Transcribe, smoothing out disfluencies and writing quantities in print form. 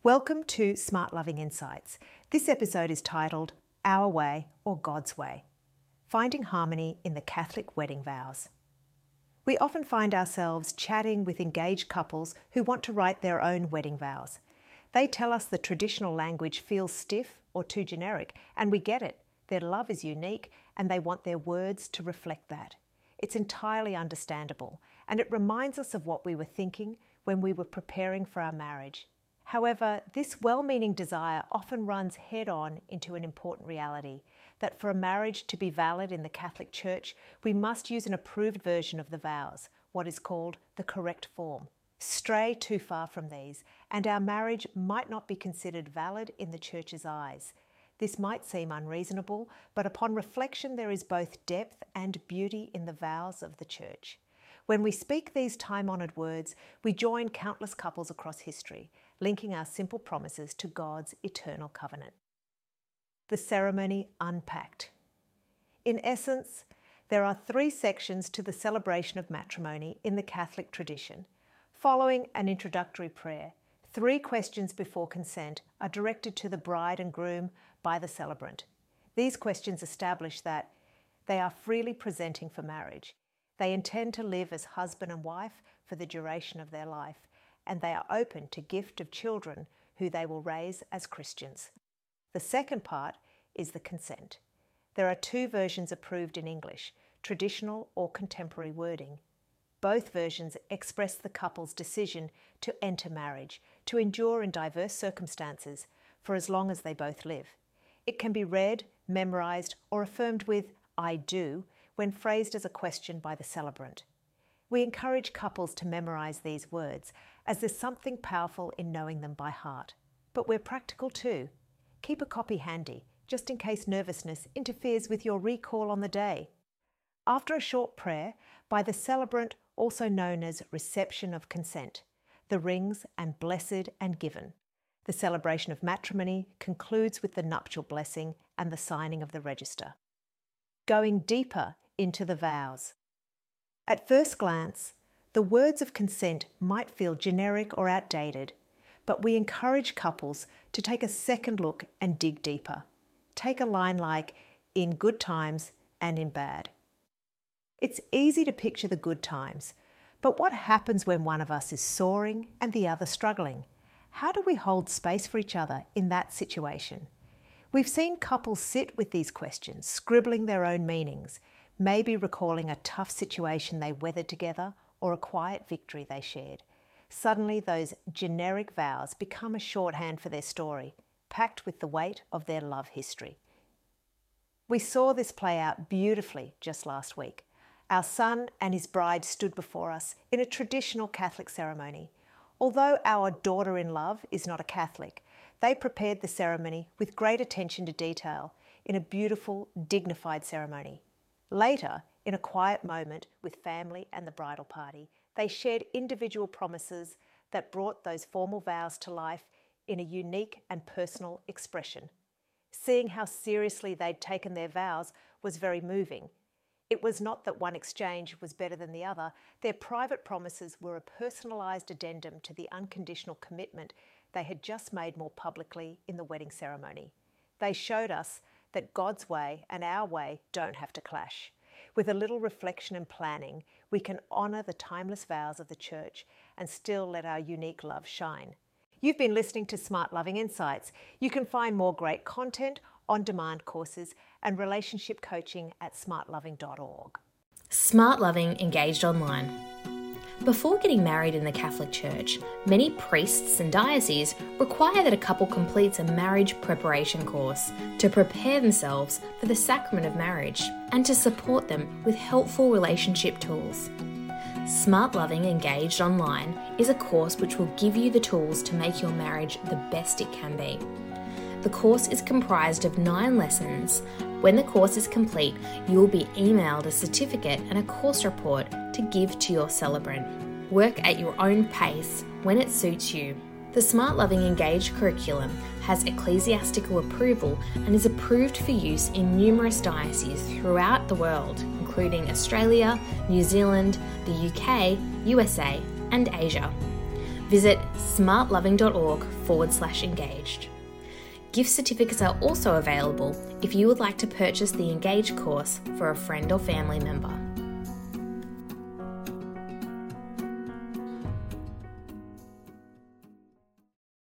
Welcome to Smart Loving Insights. This episode is titled Our Way or God's Way, Finding Harmony in the Catholic Wedding Vows. We often find ourselves chatting with engaged couples who want to write their own wedding vows. They tell us the traditional language feels stiff or too generic, and we get it. Their love is unique and they want their words to reflect that. It's entirely understandable, and it reminds us of what we were thinking when we were preparing for our marriage. However, this well-meaning desire often runs head-on into an important reality, that for a marriage to be valid in the Catholic Church, we must use an approved version of the vows, what is called the correct form. Stray too far from these, and our marriage might not be considered valid in the Church's eyes. This might seem unreasonable, but upon reflection there is both depth and beauty in the vows of the Church. When we speak these time-honoured words, we join countless couples across history, linking our simple promises to God's eternal covenant. The ceremony unpacked. In essence, there are 3 sections to the celebration of matrimony in the Catholic tradition. Following an introductory prayer, 3 questions before consent are directed to the bride and groom by the celebrant. These questions establish that they are freely presenting for marriage. They intend to live as husband and wife for the duration of their life, and they are open to gift of children who they will raise as Christians. The second part is the consent. There are 2 versions approved in English, traditional or contemporary wording. Both versions express the couple's decision to enter marriage, to endure in diverse circumstances for as long as they both live. It can be read, memorised, or affirmed with "I do" when phrased as a question by the celebrant. We encourage couples to memorise these words, as there's something powerful in knowing them by heart. But we're practical too. Keep a copy handy, just in case nervousness interferes with your recall on the day. After a short prayer by the celebrant, also known as reception of consent, the rings and blessed and given. The celebration of matrimony concludes with the nuptial blessing and the signing of the register. Going deeper into the vows. At first glance, the words of consent might feel generic or outdated, but we encourage couples to take a second look and dig deeper. Take a line like, "in good times and in bad." It's easy to picture the good times, but what happens when one of us is soaring and the other struggling? How do we hold space for each other in that situation? We've seen couples sit with these questions, scribbling their own meanings, maybe recalling a tough situation they weathered together or a quiet victory they shared. Suddenly, those generic vows become a shorthand for their story, packed with the weight of their love history. We saw this play out beautifully just last week. Our son and his bride stood before us in a traditional Catholic ceremony. Although our daughter-in-love is not a Catholic, they prepared the ceremony with great attention to detail in a beautiful, dignified ceremony. Later, in a quiet moment with family and the bridal party, they shared individual promises that brought those formal vows to life in a unique and personal expression. Seeing how seriously they'd taken their vows was very moving. It was not that one exchange was better than the other. Their private promises were a personalised addendum to the unconditional commitment they had just made more publicly in the wedding ceremony. They showed us that God's way and our way don't have to clash. With a little reflection and planning, we can honour the timeless vows of the Church and still let our unique love shine. You've been listening to Smart Loving Insights. You can find more great content, on-demand courses and relationship coaching at smartloving.org. Smart Loving Engaged Online. Before getting married in the Catholic Church, many priests and dioceses require that a couple completes a marriage preparation course to prepare themselves for the sacrament of marriage and to support them with helpful relationship tools. Smart Loving Engaged Online is a course which will give you the tools to make your marriage the best it can be. The course is comprised of 9 lessons. When the course is complete, you will be emailed a certificate and a course report to give to your celebrant. Work at your own pace when it suits you. The Smart Loving Engaged curriculum has ecclesiastical approval and is approved for use in numerous dioceses throughout the world, including Australia, New Zealand, the UK, USA, and Asia. Visit smartloving.org/engaged. Gift certificates are also available if you would like to purchase the Engage course for a friend or family member.